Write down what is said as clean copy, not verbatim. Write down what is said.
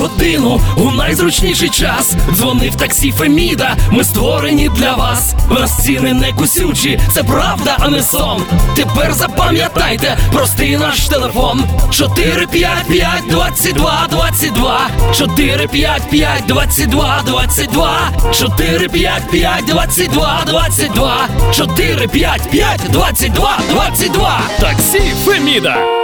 годину у найзручніший час. Дзвонив таксі Феміда, ми створені для вас. В нас ціни не кусючі, це правда, а не сон. Тепер запам'ятайте простий наш телефон: 455 22 22, 455 22 22, 455 22 22, 455 22 22. Таксі Феміда.